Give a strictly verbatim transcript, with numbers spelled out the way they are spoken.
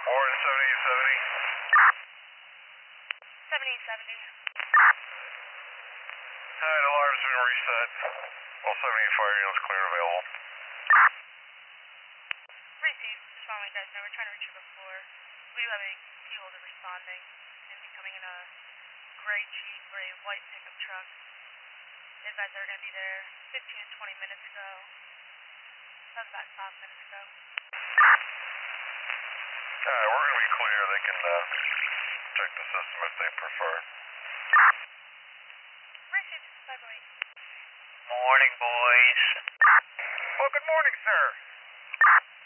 Warren seventy seventy. seventy seventy. Alright, alarm's been reset. All seventy fire units clear and available. Received. Just want to let you guys know we're trying to reach you before. We do have a key holder responding. He's going to be coming in a gray Jeep or a white pickup truck. They advised they were going to be there fifteen to twenty minutes ago. That was about five minutes ago. Alright, we're going to be clear. They can uh, check the system if they prefer. Received. five oh eight. Morning, boys. Well, good morning, sir.